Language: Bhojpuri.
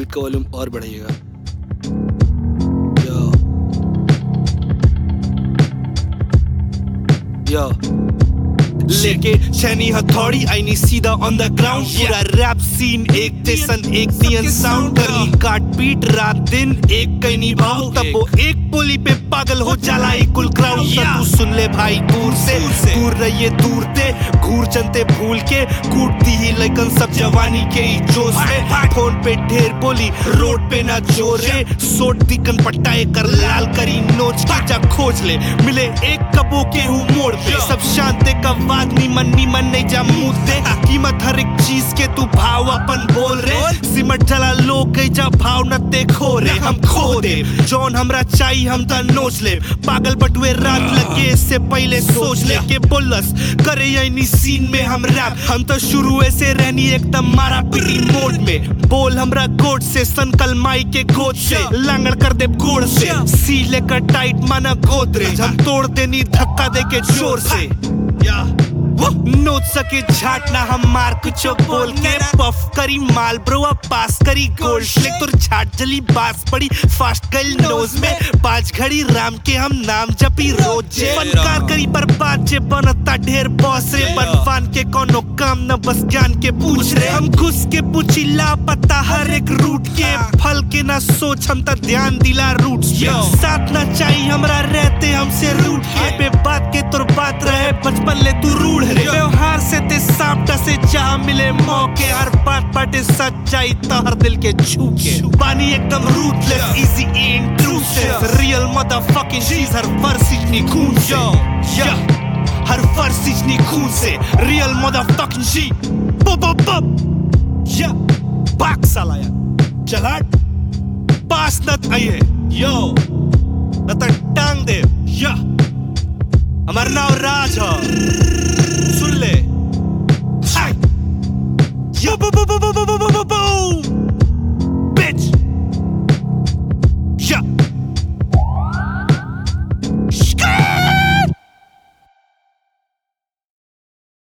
बीट का वॉल्यूम और बढ़ाइएगा। यो लेके छेनी हथौड़ी आईनी सीधा ऑन द ग्राउंड। पूरा रैप सीन एक जैसन एक नियन साउंड करनी काट पीट रात दिन एक कहीं निभाओ। तब वो एक बोली पे पागल हो जाला एक कुल क्राउड। तू सुन ले भाई दूर से दूर रहिए दूर ते घूर जनते भूल के कूटती ही लेकिन सब जवानी के ही जोश में। फोन पे ढेर बोली रोड पे ना जोरे सोट दिकन पट्टा कर लाल करी नोच के जा खोज ले मिले एक कबो के हूँ मोड़ पे। सब शांति का वाद नीमन नहीं जा मुँह दे कीमत हर एक चीज के तू भाव अपन बोल रे। सिमट जला लोग गई जा भाव न ते खो रे हम खो दे जौन हमरा चाहिए हम ता नोच ले। पागल बटुए रात लगे इससे पहले सोच ले के बोलस करे यानी सीन में हम रैप। हम तो शुरू से रहनी एकदम मारा पीटी मोड में। बोल हमरा गोड से संकल माई के गोद से लांगड़ कर दे गोड़ से सी लेकर टाइट माना गोदरेज हम तोड़ देनी धक्का दे के जोर से। नोच सके झाटना हम मार कुछ बोल के पफ करी माल ब्रो पास करी गोल्ड फ्लेक तुर झाट जली बास पड़ी फास्ट गल नोज में 5 घड़ी राम के हम नाम जपी रोज फनकार करी बर्बाद जे बनता ढेर बॉस रे बनफान के कोनो काम न बस ज्ञान के पूछ रे। हम घुस के पूछी लापता हर एक रूट के फल के ना सोच हम ता ध्यान दिला रूट साथ ना चाहिए हमरा रहते हमसे रूट के पे बात के तुर बात रहे बचपन ले तू रूढ़ व्यवहार से ते सांपटा से जहाँ मिले मौके हर बात बाटे सच्चाई तो हर दिल के छू के पानी एकदम rootless easy intrusive real motherfucking चीज हर वर्ष इतनी खून से हर वर्ष इतनी खून से रियल मदरफकिंग शी बाक साला यार चलाट पास नत आइए यो न तो टांग दे हमारा नाम राज है।